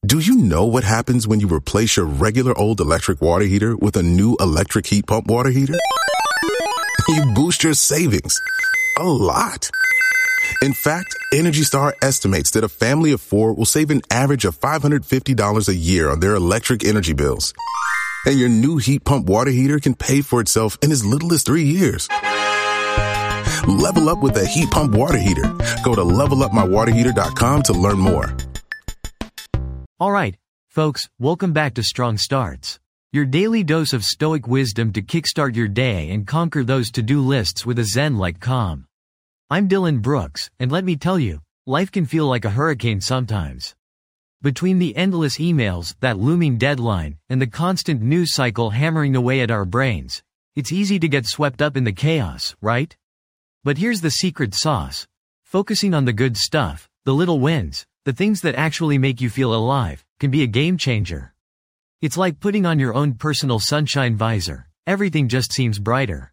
Do you know what happens when you replace your regular old electric water heater with a new electric heat pump water heater? You boost your savings a lot. In fact, Energy Star estimates that a family of 4 will save an average of $550 a year on their electric energy bills. And your new heat pump water heater can pay for itself in as little as 3 years. Level up with a heat pump water heater. Go to levelupmywaterheater.com to learn more. All right, folks, welcome back to Strong Starts, your daily dose of stoic wisdom to kickstart your day and conquer those to-do lists with a zen-like calm. I'm Dylan Brooks, and let me tell you, life can feel like a hurricane sometimes. Between the endless emails, that looming deadline, and the constant news cycle hammering away at our brains, it's easy to get swept up in the chaos, right? But here's the secret sauce. Focusing on the good stuff, the little wins, the things that actually make you feel alive, can be a game changer. It's like putting on your own personal sunshine visor. Everything just seems brighter.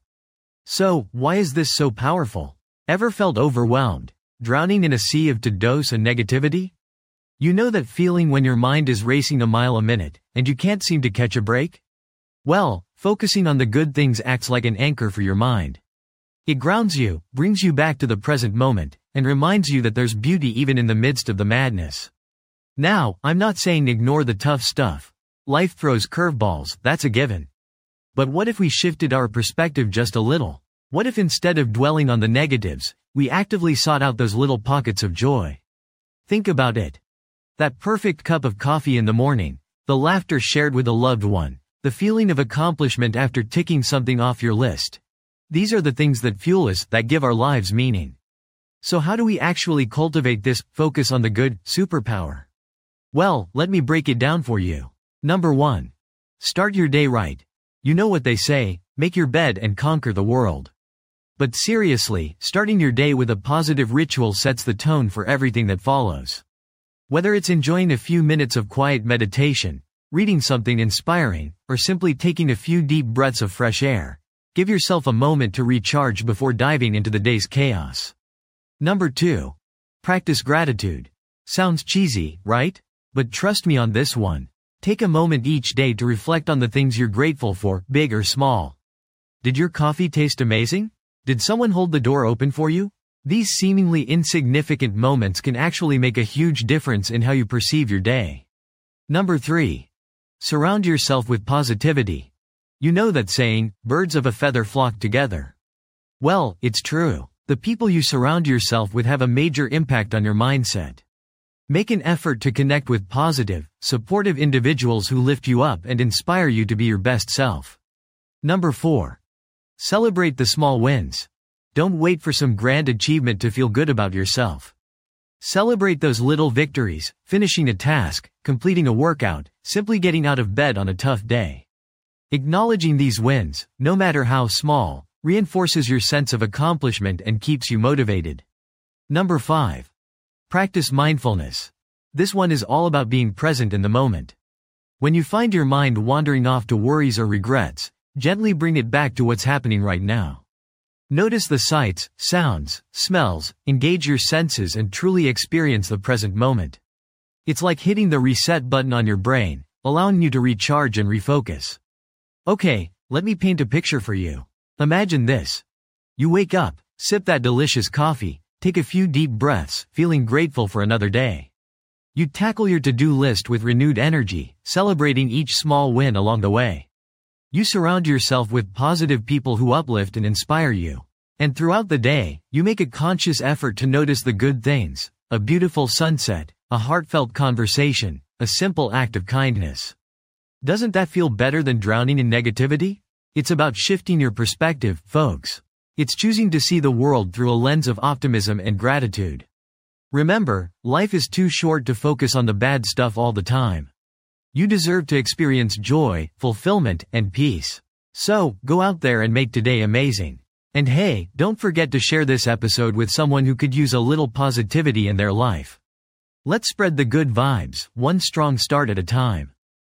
So, why is this so powerful? Ever felt overwhelmed, drowning in a sea of to-dos and negativity? You know that feeling when your mind is racing a mile a minute, and you can't seem to catch a break? Well, focusing on the good things acts like an anchor for your mind. It grounds you, brings you back to the present moment, and reminds you that there's beauty even in the midst of the madness. Now, I'm not saying ignore the tough stuff. Life throws curveballs, that's a given. But what if we shifted our perspective just a little? What if instead of dwelling on the negatives, we actively sought out those little pockets of joy? Think about it. That perfect cup of coffee in the morning, the laughter shared with a loved one, the feeling of accomplishment after ticking something off your list. These are the things that fuel us, that give our lives meaning. So how do we actually cultivate this focus on the good superpower? Well, let me break it down for you. Number 1. Start your day right. You know what they say, make your bed and conquer the world. But seriously, starting your day with a positive ritual sets the tone for everything that follows. Whether it's enjoying a few minutes of quiet meditation, reading something inspiring, or simply taking a few deep breaths of fresh air, give yourself a moment to recharge before diving into the day's chaos. Number 2. Practice gratitude. Sounds cheesy, right? But trust me on this one. Take a moment each day to reflect on the things you're grateful for, big or small. Did your coffee taste amazing? Did someone hold the door open for you? These seemingly insignificant moments can actually make a huge difference in how you perceive your day. Number 3. Surround yourself with positivity. You know that saying, birds of a feather flock together. Well, it's true. The people you surround yourself with have a major impact on your mindset. Make an effort to connect with positive, supportive individuals who lift you up and inspire you to be your best self. Number 4. Celebrate the small wins. Don't wait for some grand achievement to feel good about yourself. Celebrate those little victories, finishing a task, completing a workout, simply getting out of bed on a tough day. Acknowledging these wins, no matter how small, reinforces your sense of accomplishment and keeps you motivated. Number 5. Practice mindfulness. This one is all about being present in the moment. When you find your mind wandering off to worries or regrets, gently bring it back to what's happening right now. Notice the sights, sounds, smells, engage your senses and truly experience the present moment. It's like hitting the reset button on your brain, allowing you to recharge and refocus. Okay, let me paint a picture for you. Imagine this. You wake up, sip that delicious coffee, take a few deep breaths, feeling grateful for another day. You tackle your to-do list with renewed energy, celebrating each small win along the way. You surround yourself with positive people who uplift and inspire you. And throughout the day, you make a conscious effort to notice the good things, a beautiful sunset, a heartfelt conversation, a simple act of kindness. Doesn't that feel better than drowning in negativity? It's about shifting your perspective, folks. It's choosing to see the world through a lens of optimism and gratitude. Remember, life is too short to focus on the bad stuff all the time. You deserve to experience joy, fulfillment, and peace. So, go out there and make today amazing. And hey, don't forget to share this episode with someone who could use a little positivity in their life. Let's spread the good vibes, one strong start at a time.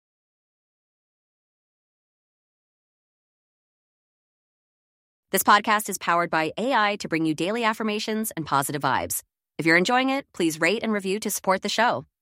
This podcast is powered by AI to bring you daily affirmations and positive vibes. If you're enjoying it, please rate and review to support the show.